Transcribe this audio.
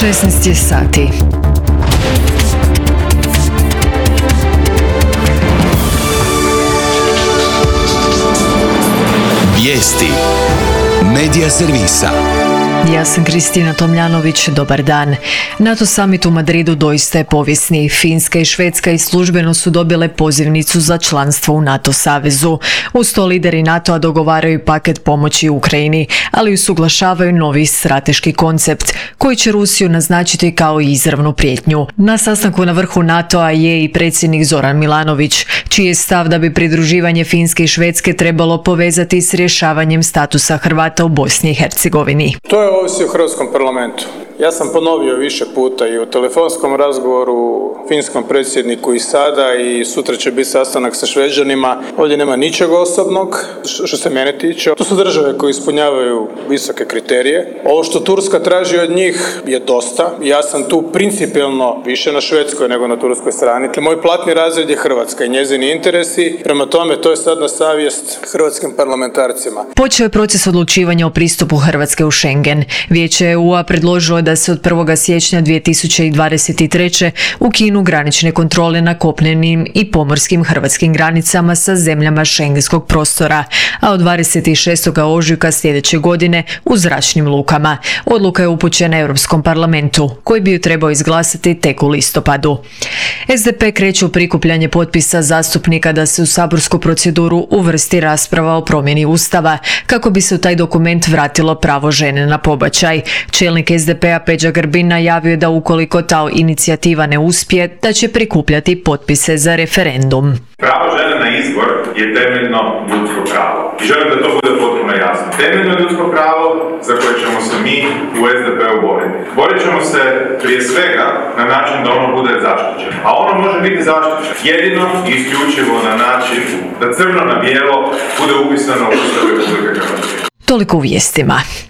16 je sati. Vijesti Medija servisa. Ja sam Kristina Tomljanović, dobar dan. NATO summit u Madridu doista je povijesni. Finska i Švedska i službeno su dobile pozivnicu za članstvo u NATO savezu. Uz to lideri NATO-a dogovaraju paket pomoći Ukrajini, ali usuglašavaju novi strateški koncept koji će Rusiju naznačiti kao izravnu prijetnju. Na sastanku na vrhu NATO-a je i predsjednik Zoran Milanović, čiji je stav da bi pridruživanje Finske i Švedske trebalo povezati s rješavanjem statusa Hrvata u Bosni i Hercegovini. To je ovisi u Hrvatskom parlamentu. Ja sam ponovio više puta i u telefonskom razgovoru finskom predsjedniku i sada i sutra će biti sastanak sa Šveđanima. Ovdje nema ničeg osobnog što se mene tiče. To su države koje ispunjavaju visoke kriterije. Ovo što Turska traži od njih je dosta. Ja sam tu principijelno više na švedskoj nego na turskoj strani. Moj platni razred je Hrvatska i njezini interesi. Prema tome, to je sad na savjest hrvatskim parlamentarcima. Počeo je proces odlučivanja o pristupu Hrvatske u Schengen. Vijeće EU-a predložilo je da se od 1. siječnja 2023. ukinu granične kontrole na kopnenim i pomorskim hrvatskim granicama sa zemljama šengenskog prostora, a od 26. ožujka sljedeće godine u zračnim lukama. Odluka je upućena Europskom parlamentu, koji bi ju trebao izglasati tek u listopadu. SDP kreće u prikupljanje potpisa zastupnika da se u saborsku proceduru uvrsti rasprava o promjeni Ustava, kako bi se u taj dokument vratilo pravo žene na pobačaj. Čelnik SDP-a Peđa Grbin najavio da ukoliko ta inicijativa ne uspije, da će prikupljati potpise za referendum. Pravo žene na izbor je temeljno ljudsko pravo. I želim da to bude potpuno jasno. Temeljno ljudsko pravo za koje ćemo se mi u SDP-u boriti. Borit ćemo se prije svega na način da ono bude zaštićeno. A ono može biti zaštićeno jedino i isključivo na način da crno na bijelo bude upisano u Ustavu Republike Hrvatske. Toliko u vijestima.